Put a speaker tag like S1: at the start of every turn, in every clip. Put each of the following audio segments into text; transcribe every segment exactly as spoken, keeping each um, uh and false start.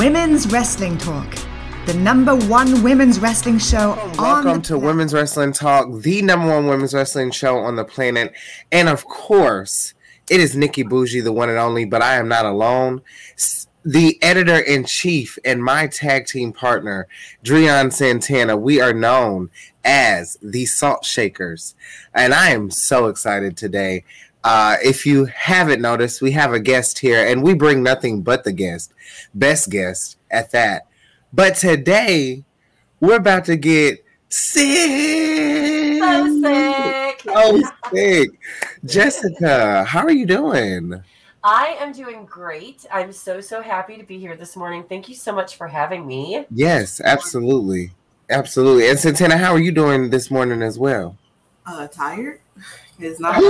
S1: Women's Wrestling Talk, the number one women's wrestling show on
S2: Welcome to Women's Wrestling Talk, the number one women's wrestling show on the planet. And of course, it is Nikki Bougie, the one and only, but I am not alone. The editor-in-chief and my tag team partner, Dreon Santana. We are known as the Salt Shakers. And I am so excited today. Uh, if you haven't noticed, we have a guest here, and we bring nothing but the guest. Best guest at that. But today, we're about to get sick.
S3: So sick.
S2: So sick. Jessica, how are you doing?
S3: I am doing great. I'm so, so happy to be here this morning. Thank you so much for having me.
S2: Yes, absolutely. Absolutely. And Santana, how are you doing this morning as well?
S4: Uh, tired? It's not.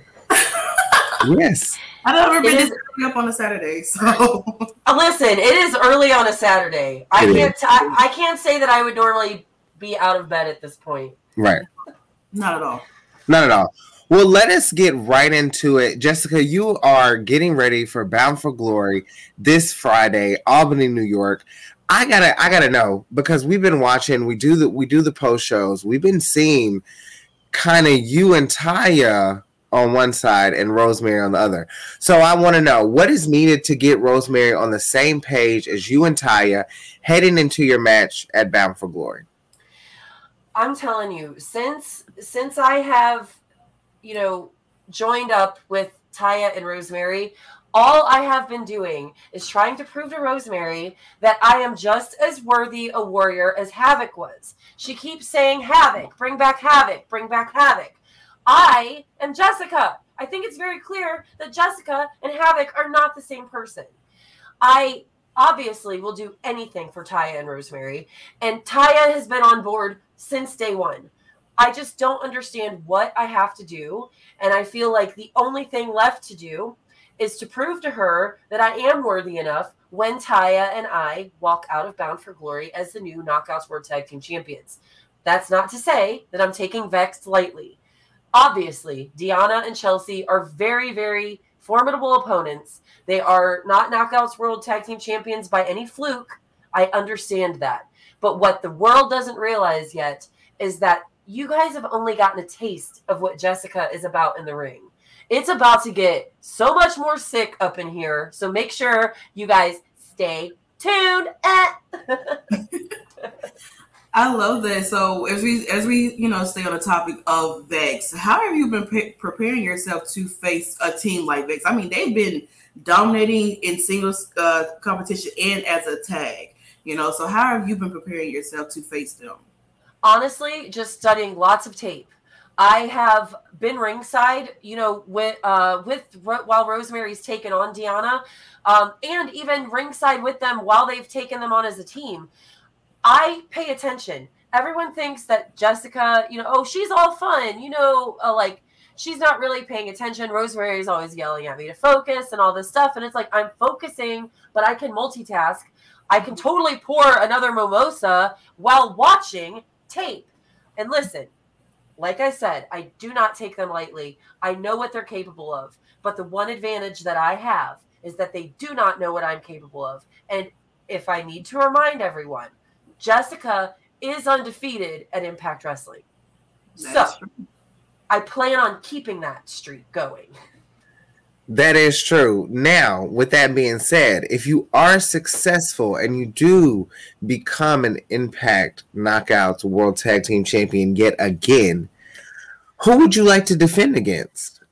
S2: Yes.
S4: I've never been this early up on a Saturday, so.
S3: Uh, listen, it is early on a Saturday. I
S2: It
S3: can't. T- I, I can't say that I would normally be out of bed at this point.
S2: Right.
S4: Not at all.
S2: Not at all. Well, let us get right into it. Jessica, you are getting ready for Bound for Glory this Friday, Albany, New York. I gotta, I gotta know, because we've been watching. We do the, we do the post shows. We've been seeing kind of you and Taya on one side and Rosemary on the other. So I want to know what is needed to get Rosemary on the same page as you and Taya heading into your match at Bound for Glory.
S3: I'm telling you, since since I have, you know, joined up with Taya and Rosemary, all I have been doing is trying to prove to Rosemary that I am just as worthy a warrior as Havoc was. She keeps saying, Havoc, bring back Havoc, bring back Havoc. I am Jessica. I think it's very clear that Jessica and Havoc are not the same person. I obviously will do anything for Taya and Rosemary, and Taya has been on board since day one. I just don't understand what I have to do, and I feel like the only thing left to do is to prove to her that I am worthy enough when Taya and I walk out of Bound for Glory as the new Knockouts World Tag Team Champions. That's not to say that I'm taking Vex lightly. Obviously, Deonna and Chelsea are very, very formidable opponents. They are not Knockouts World Tag Team Champions by any fluke. I understand that. But what the world doesn't realize yet is that you guys have only gotten a taste of what Jessica is about in the ring. It's about to get so much more sick up in here. So make sure you guys stay tuned.
S4: I love that. So as we, as we, you know, stay on the topic of Vex, how have you been pre- preparing yourself to face a team like Vex? I mean, they've been dominating in singles uh, competition and as a tag, you know, so how have you been preparing yourself to face them?
S3: Honestly, just studying lots of tape. I have been ringside, you know, with uh, with while Rosemary's taken on Deonna, um, and even ringside with them while they've taken them on as a team. I pay attention. Everyone thinks that Jessica, you know, oh, she's all fun, you know, uh, like she's not really paying attention. Rosemary's always yelling at me to focus and all this stuff. And it's like, I'm focusing, but I can multitask. I can totally pour another mimosa while watching tape. And listen, like I said, I do not take them lightly. I know what they're capable of. But the one advantage that I have is that they do not know what I'm capable of. And if I need to remind everyone, Jessica is undefeated at Impact Wrestling. That's so true. I plan on keeping that streak going.
S2: That is true. Now, with that being said, if you are successful and you do become an Impact Knockouts World Tag Team Champion yet again, who would you like to defend against?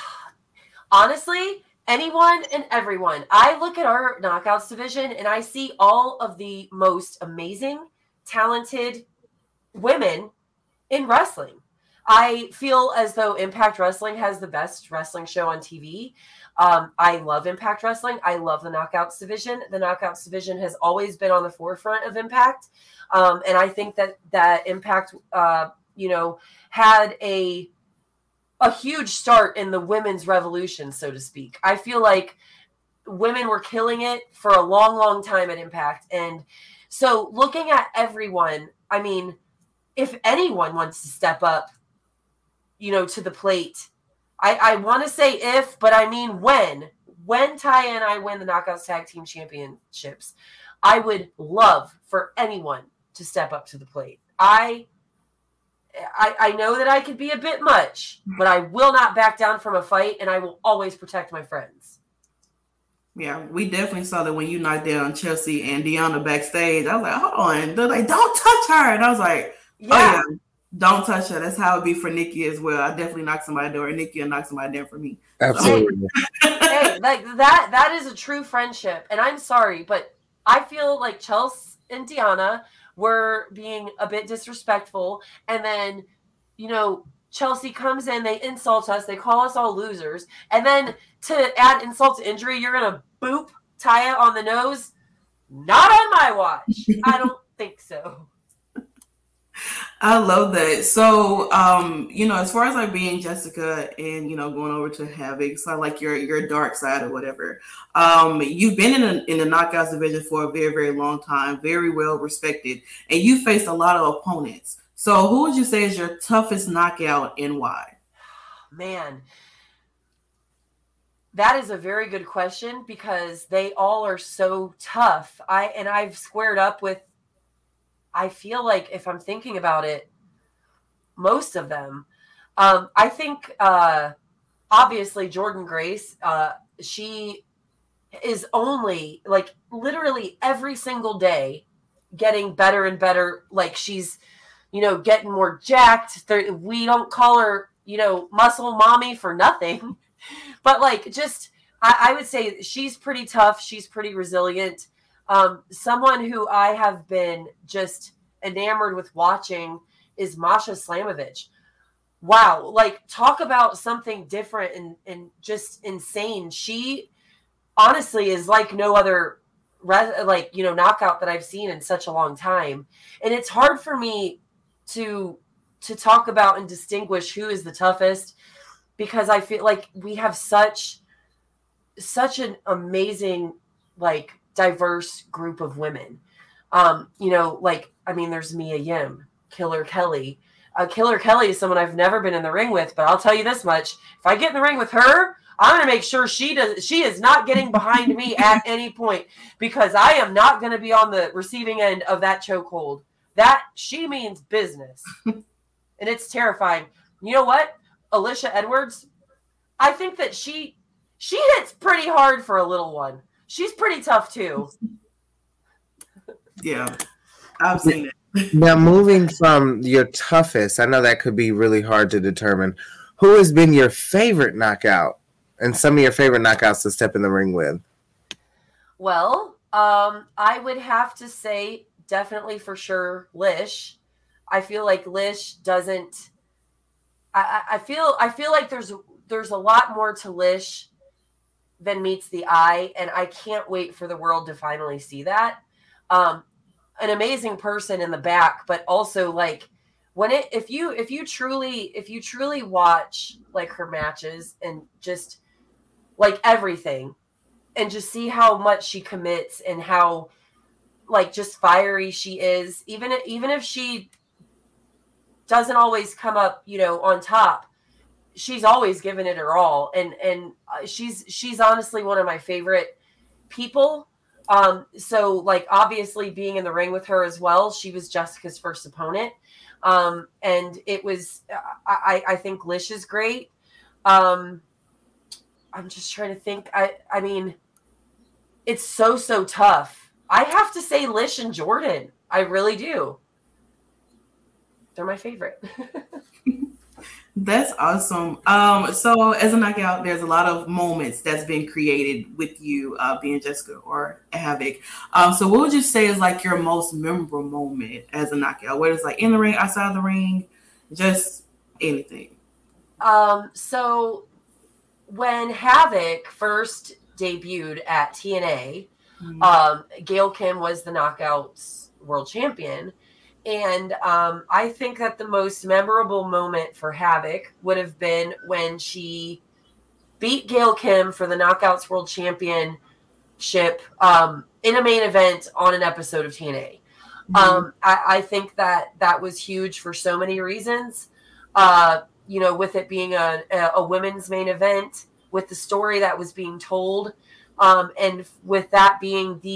S3: Honestly, anyone and everyone. I look at our Knockouts division and I see all of the most amazing, talented women in wrestling. I feel as though Impact Wrestling has the best wrestling show on T V. Um, I love Impact Wrestling. I love the Knockouts division. The Knockouts division has always been on the forefront of Impact. Um, and I think that, that Impact, uh, you know, had a a huge start in the women's revolution, so to speak. I feel like women were killing it for a long, long time at Impact. And so looking at everyone, I mean, if anyone wants to step up, you know, to the plate, I, I want to say if, but I mean when, when Taya and I win the Knockouts Tag Team Championships, I would love for anyone to step up to the plate. I, I, I know that I could be a bit much, but I will not back down from a fight, and I will always protect my friends.
S4: Yeah, we definitely saw that when you knocked down Chelsea and Deanna backstage. I was like, hold on. They're like, don't touch her. And I was like, yeah. oh, yeah, don't touch her. That's how it be for Nikki as well. I definitely knock somebody down, or Nikki will knock somebody down for me.
S2: Absolutely.
S3: So. Hey, like that, that is a true friendship. And I'm sorry, but I feel like Chelsea and Deanna were being a bit disrespectful. And then, you know, Chelsea comes in, they insult us, they call us all losers. And then to add insult to injury, you're going to boop Taya on the nose? Not on my watch. I don't think so.
S4: I love that. So, um, you know, as far as like being Jessica and, you know, going over to Havoc, so like your your dark side or whatever, um, you've been in, a, in the Knockouts division for a very, very long time, very well respected, and you faced a lot of opponents. So who would you say is your toughest knockout and why?
S3: Man, that is a very good question because they all are so tough. I and I've squared up with, I feel like if I'm thinking about it, most of them. Um, I think uh, obviously Jordynne Grace, uh, she is only like literally every single day getting better and better. Like she's, you know, getting more jacked. There, we don't call her, you know, muscle mommy for nothing. But like, just, I, I would say she's pretty tough. She's pretty resilient. Um, someone who I have been just enamored with watching is Masha Slamovich. Wow. Like, talk about something different and, and just insane. She honestly is like no other, like, you know, knockout that I've seen in such a long time. And it's hard for me to, to talk about and distinguish who is the toughest, because I feel like we have such, such an amazing, like, diverse group of women. Um, you know, like, I mean, there's Mia Yim, Killer Kelly. Uh, Killer Kelly is someone I've never been in the ring with, but I'll tell you this much. If I get in the ring with her, I'm going to make sure she does. She is not getting behind me at any point, because I am not going to be on the receiving end of that chokehold. That, she means business. And it's terrifying. You know what? Alicia Edwards, I think that she she hits pretty hard for a little one. She's pretty tough too.
S4: Yeah, I've seen it.
S2: Now, moving from your toughest, I know that could be really hard to determine. Who has been your favorite knockout and some of your favorite knockouts to step in the ring with?
S3: Well, um, I would have to say definitely for sure Lish. I feel like Lish doesn't. I, I feel I feel like there's there's a lot more to Lish than meets the eye, and I can't wait for the world to finally see that. Um, an amazing person in the back, but also like when it if you if you truly if you truly watch like her matches and just like everything and just see how much she commits and how like just fiery she is, even even if she doesn't always come up, you know, on top, she's always given it her all. And, and she's, she's honestly one of my favorite people. Um, so like, obviously being in the ring with her as well, she was Jessica's first opponent. Um, and it was, I, I think Lish is great. Um, I'm just trying to think. I, I mean, it's so, so tough. I have to say Lish and Jordynne. I really do. They're my favorite.
S4: That's awesome. Um, so as a knockout, there's a lot of moments that's been created with you uh, being Jessica or Havoc. Um, so what would you say is like your most memorable moment as a knockout? Whether it's like in the ring, outside the ring, just anything.
S3: Um, so when Havoc first debuted at T N A, mm-hmm. um, Gail Kim was the Knockouts world champion. And um, I think that the most memorable moment for Havoc would have been when she beat Gail Kim for the Knockouts World Championship um, in a main event on an episode of T N A. Mm-hmm. Um, I, I think that that was huge for so many reasons. Uh, you know, with it being a, a women's main event, with the story that was being told, um, and with that being the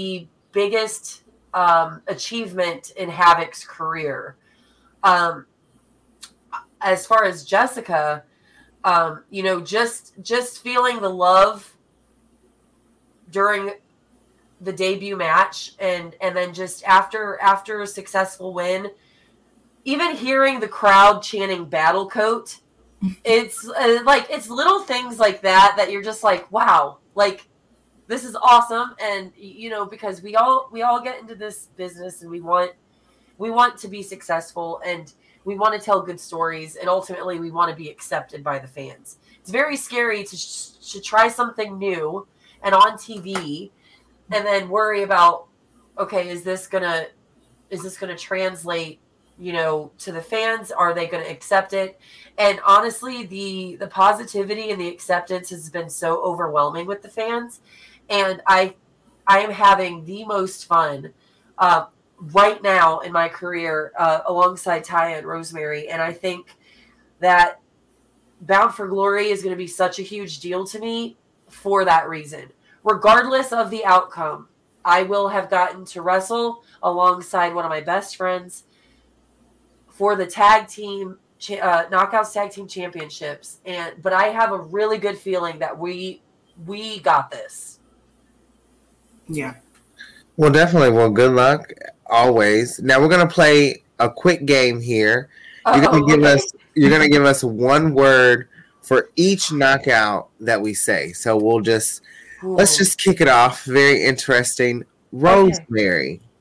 S3: biggest um, achievement in Havoc's career. Um, as far as Jessica, um, you know, just just feeling the love during the debut match, and and then just after after a successful win, even hearing the crowd chanting "Battle Coat," it's uh, like it's little things like that that you're just like, wow, like this is awesome. And you know, because we all we all get into this business and we want we want to be successful, and we want to tell good stories, and ultimately we want to be accepted by the fans. It's very scary to sh- to try something new and on T V, and then worry about, okay, is this gonna is this gonna translate, you know, to the fans? Are they going to accept it? And honestly, the the positivity and the acceptance has been so overwhelming with the fans, and I I am having the most fun uh, right now in my career uh, alongside Taya and Rosemary, and I think that Bound for Glory is going to be such a huge deal to me for that reason. Regardless of the outcome, I will have gotten to wrestle alongside one of my best friends for the tag team uh, Knockouts Tag Team Championships, and but I have a really good feeling that we we got this.
S4: Yeah.
S2: Well, definitely. Well, good luck always. Now we're gonna play a quick game here. You're gonna
S3: Oh,
S2: give
S3: okay.
S2: us you're gonna give us one word for each knockout that we say. So we'll just
S3: Ooh.
S2: let's just kick it off. Very interesting. Rosemary.
S3: Okay.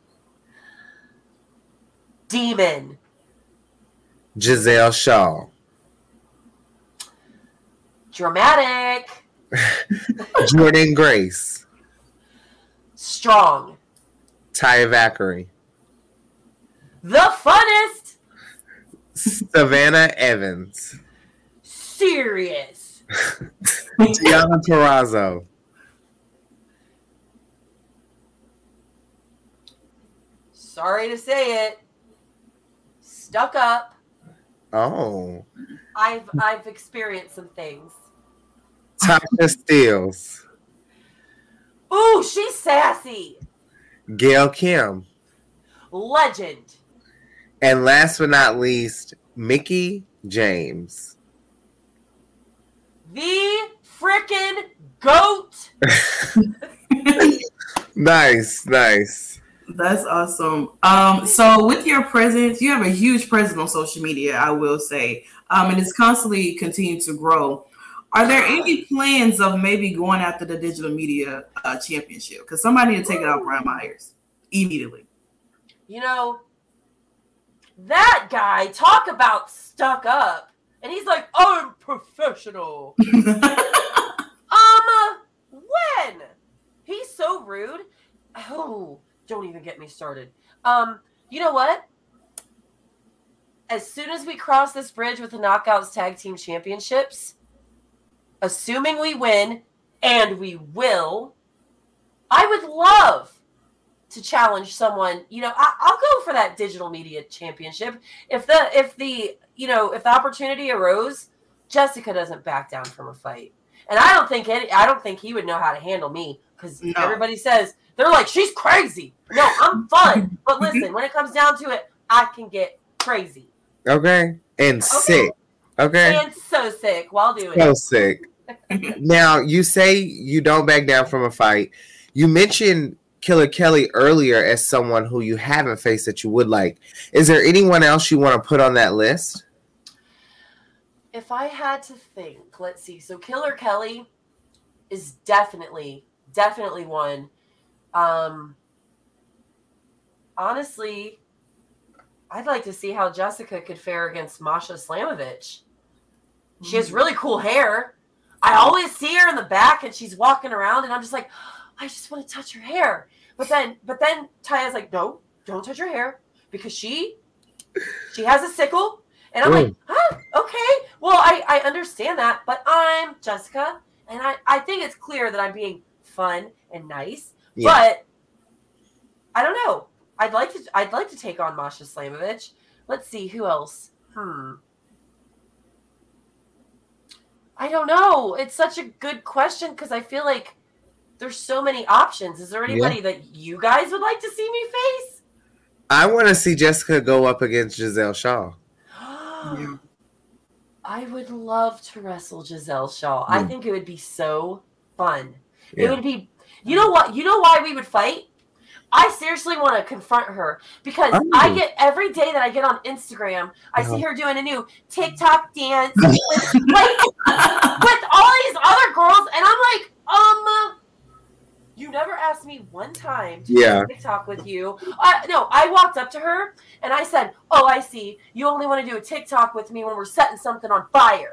S3: Demon.
S2: Giselle Shaw.
S3: Dramatic.
S2: Jordan Grace.
S3: Strong.
S2: Taya Valkyrie.
S3: The funnest.
S2: Savannah Evans.
S3: Serious.
S2: Tiana Perazzo.
S3: Sorry to say it. Stuck up.
S2: Oh.
S3: I've I've experienced some things.
S2: Tasha Steeles.
S3: Ooh, she's sassy.
S2: Gail Kim.
S3: Legend.
S2: And last but not least, Mickie James.
S3: The frickin' GOAT.
S2: Nice, nice.
S4: That's awesome. Um, so with your presence, you have a huge presence on social media, I will say. Um, and it's constantly continuing to grow. Are there any plans of maybe going after the digital media uh, championship? Because somebody need to take it off Brian Myers immediately.
S3: You know, that guy, talk about stuck up. And he's like, I'm professional. um, when? He's so rude. Oh, don't even get me started. Um, you know what? As soon as we cross this bridge with the Knockouts Tag Team Championships, assuming we win, and we will, I would love to challenge someone. You know, I, I'll go for that digital media championship. If the, if the, you know, if the opportunity arose, Jessica doesn't back down from a fight. And I don't think any, I don't think he would know how to handle me, because
S4: No.
S3: everybody says, they're like, she's crazy. No, I'm fun. But listen, when it comes down to it, I can get crazy.
S2: Okay. And
S3: Okay.
S2: sick. Okay.
S3: And so sick while doing
S2: So
S3: it.
S2: sick. Now, you say you don't back down from a fight. You mentioned Killer Kelly earlier as someone who you haven't faced that you would like. Is there anyone else you want to put on that list?
S3: If I had to think, let's see. So Killer Kelly is definitely, definitely one. Um, honestly, I'd like to see how Jessica could fare against Masha Slamovich. She has really cool hair. I always see her in the back and she's walking around and I'm just like, I just want to touch her hair. But then, but then Taya's like, no, don't touch her hair because she, she has a sickle. And I'm
S2: Ooh.
S3: like, huh, okay. Well, I, I understand that, but I'm Jessica. And I, I think it's clear that I'm being fun and nice,
S2: Yeah.
S3: but I don't know. I'd like to, I'd like to take on Masha Slamovich. Let's see who else. Hmm. I don't know. It's such a good question because I feel like there's so many options. Is there anybody yeah. that you guys would like to see me face?
S2: I want to see Jessica go up against Giselle Shaw.
S3: yeah. I would love to wrestle Giselle Shaw. Yeah. I think it would be so fun. Yeah. It would be, you know what? You know why we would fight? I seriously want to confront her because oh. I get every day that I get on Instagram, I uh-huh. see her doing a new TikTok dance with, like, with all these other girls, and I'm like, um, you never asked me one time to
S2: yeah.
S3: do TikTok with you. Uh, no, I walked up to her and I said, "Oh, I see. You only want to do a TikTok with me when we're setting something on fire."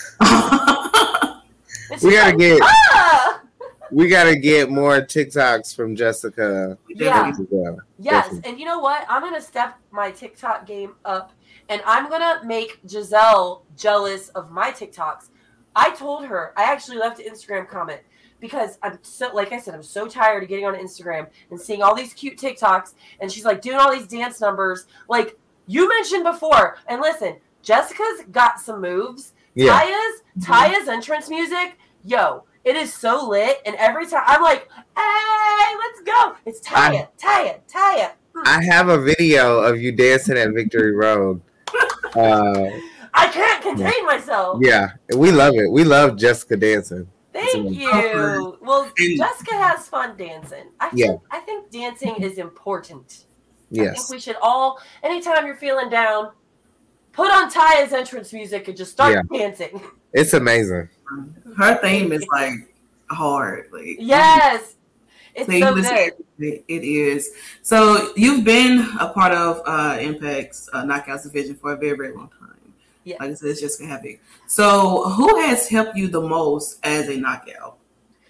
S2: we gotta
S3: like,
S2: get.
S3: Ah!
S2: We gotta get more TikToks from Jessica.
S3: Yeah. Yes, and you know what? I'm gonna step my TikTok game up, and I'm gonna make Giselle jealous of my TikToks. I told her. I actually left an Instagram comment because I'm so, like I said, I'm so tired of getting on Instagram and seeing all these cute TikToks, and she's like doing all these dance numbers, like you mentioned before. And listen, Jessica's got some moves.
S2: Yeah.
S3: Taya's Taya's entrance music, yo. It is so lit, and every time I'm like, "Hey, let's go!" It's Taya, Taya, Taya.
S2: I have a video of you dancing at Victory Road. Uh,
S3: I can't contain yeah. myself.
S2: Yeah, we love it. We love Jessica dancing.
S3: Thank you. Well, Jessica has fun dancing. I think,
S2: yeah.
S3: I think dancing is important.
S2: Yes.
S3: I think we should all, anytime you're feeling down, put on Taya's entrance music and just start yeah. dancing.
S2: It's amazing.
S4: Her theme is like hard. Like
S3: yes, it's so good.
S4: It, it is. So you've been a part of uh, Impact's uh, Knockouts division for a very, very long time.
S3: Yeah,
S4: like I said, it's just heavy. So who has helped you the most as a knockout?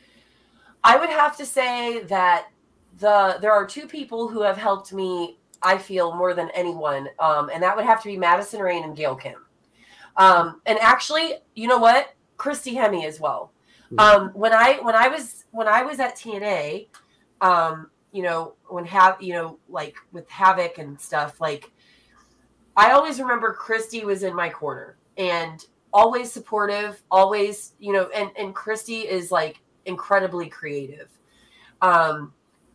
S3: I would have to say that the there are two people who have helped me. I feel more than anyone, um, and that would have to be Madison Rayne and Gail Kim. Um, and actually, you know what? Christy Hemme as well. Um, when I when I was when I was at T N A, um, you know, when have you know, like with Havoc and stuff, like I always remember Christy was in my corner and always supportive, always, you know, and, and Christy is like incredibly creative. Um,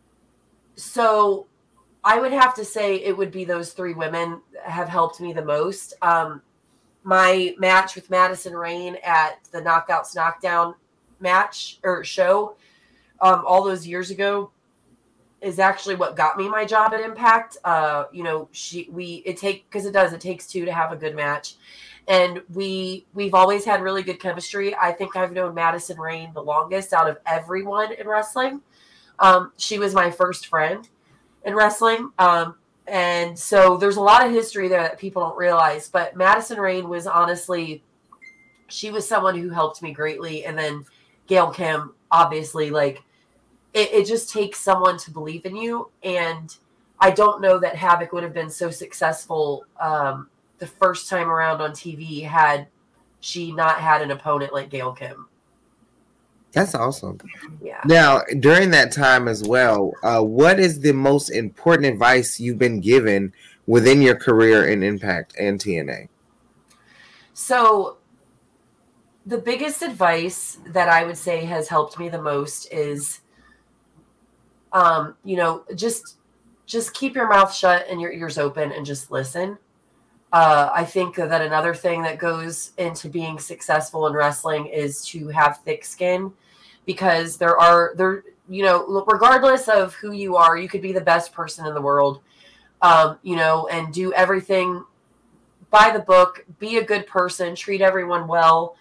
S3: so I would have to say it would be those three women have helped me the most. Um, My match with Madison Rayne at the Knockouts Knockdown match or show um, all those years ago is actually what got me my job at Impact. Uh, you know, she we it take because it does it takes two to have a good match, and we we've always had really good chemistry. I think I've known Madison Rayne the longest out of everyone in wrestling. Um, she was my first friend in wrestling. Um, And so there's a lot of history there that people don't realize. But Madison Rayne was honestly, she was someone who helped me greatly. And then Gail Kim, obviously, like, it, it just takes someone to believe in you. And I don't know that Havoc would have been so successful um, the first time around on T V had she not had an opponent like Gail Kim.
S2: That's awesome.
S3: Yeah.
S2: Now, during that time as well, uh, what is the most important advice you've been given within your career in Impact and T N A?
S3: So the biggest advice that I would say has helped me the most is, um, you know, just just keep your mouth shut and your ears open and just listen. Uh, I think that another thing that goes into being successful in wrestling is to have thick skin, because there are there, you know, regardless of who you are, you could be the best person in the world, um, you know, and do everything by the book, be a good person, treat everyone well.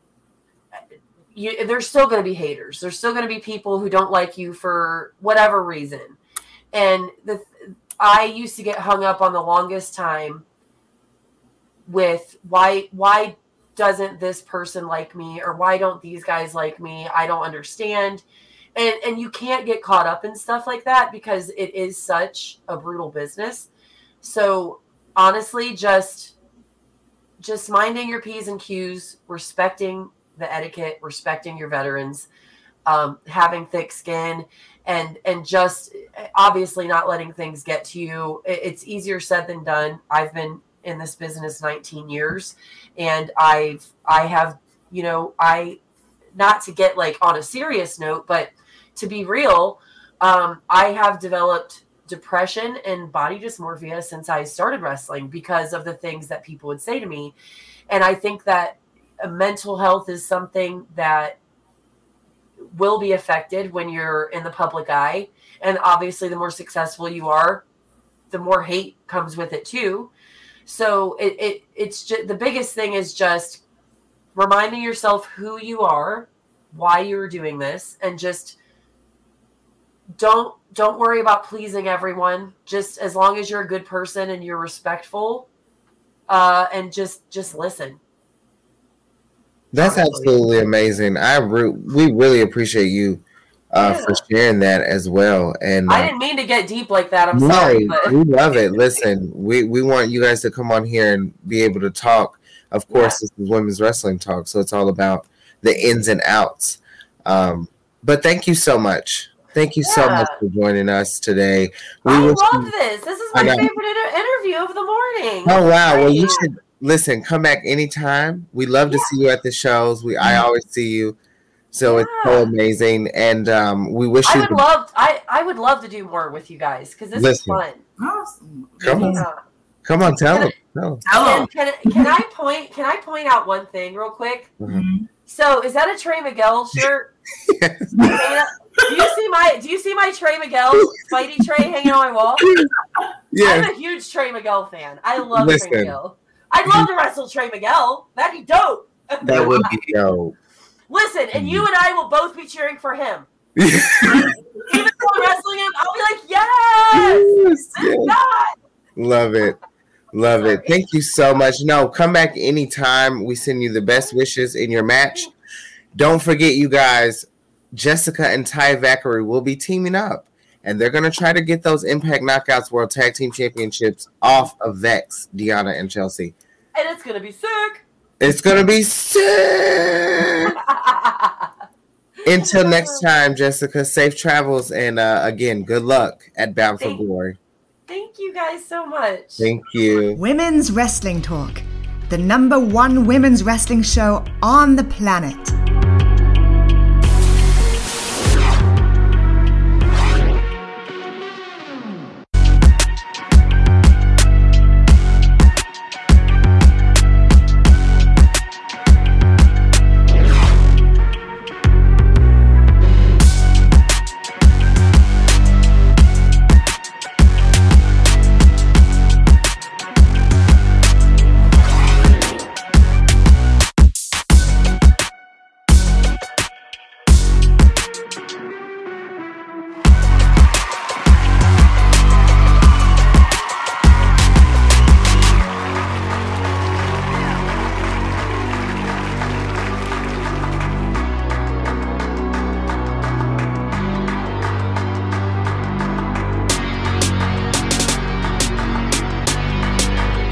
S3: You, there's still going to be haters. There's still going to be people who don't like you for whatever reason. And the I used to get hung up on the longest time with why why doesn't this person like me, or why don't these guys like me? I don't understand. And and you can't get caught up in stuff like that because it is such a brutal business. So honestly, just just minding your P's and Q's, respecting the etiquette, respecting your veterans, um, having thick skin, and and just obviously not letting things get to you. It's easier said than done. I've been in this business nineteen years, and I've I have you know I not to get like on a serious note, but to be real, um, I have developed depression and body dysmorphia since I started wrestling because of the things that people would say to me. And I think that uh, mental health is something that will be affected when you're in the public eye. And obviously the more successful you are, the more hate comes with it too. So it, it it's just, the biggest thing is just reminding yourself who you are, why you're doing this, and just don't don't worry about pleasing everyone. Just as long as you're a good person and you're respectful, uh, and just just listen.
S2: That's absolutely amazing. I re- we really appreciate you uh, yeah. for sharing that as well. And uh,
S3: I didn't mean to get deep like that. I'm
S2: no,
S3: sorry. But...
S2: we love it. Listen, we, we want you guys to come on here and be able to talk. Of course, yeah. This is Women's Wrestling Talk, so it's all about the ins and outs. Um, but thank you so much. Thank you yeah. so much for joining us today. We
S3: I love
S2: you-
S3: this. This is my favorite inter- interview of the morning.
S2: Oh, wow. Well, you should... Listen, come back anytime. We love to yeah. see you at the shows. We I always see you, so yeah. it's so amazing. And um, we wish
S3: I
S2: you.
S3: would the- love. I I would love to do more with you guys because this Listen. is fun.
S4: Awesome.
S2: Come
S3: yeah.
S2: on, come on, tell them. Tell
S3: them. Can, can, can I point? Can I point out one thing real quick?
S2: Mm-hmm.
S3: So, is that a Trey Miguel shirt?
S2: Yes.
S3: Do you see my Do you see my Trey Miguel Spidey tray hanging on my wall?
S2: Yeah,
S3: I'm a huge Trey Miguel fan. I love
S2: Listen.
S3: Trey Miguel. I'd love to wrestle Trey Miguel. That'd be dope.
S2: That would be dope.
S3: Listen, and you and I will both be cheering for him. Even though I'm wrestling him, I'll be like, yes!
S2: yes,
S3: yes. God!
S2: Love it. Love it. Thank you so much. No, come back anytime. We send you the best wishes in your match. Don't forget, you guys, Jessica and Ty Vackery will be teaming up. And they're going to try to get those Impact Knockouts World Tag Team Championships off of Vex, Deanna and Chelsea.
S3: And it's going to be sick.
S2: It's going to be sick. Until next time, Jessica, safe travels. And uh, again, good luck at Bound for
S3: thank,
S2: Glory.
S3: Thank you guys so much.
S2: Thank you.
S1: Women's Wrestling Talk, the number one women's wrestling show on the planet.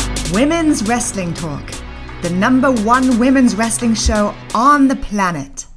S1: Women's Wrestling Talk, the number one women's wrestling show on the planet.